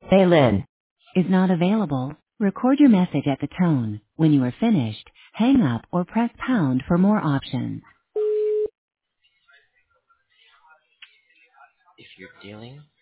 Baylin is not available. Record your message at the tone. When you are finished, hang up or press pound for more options. If you're dealing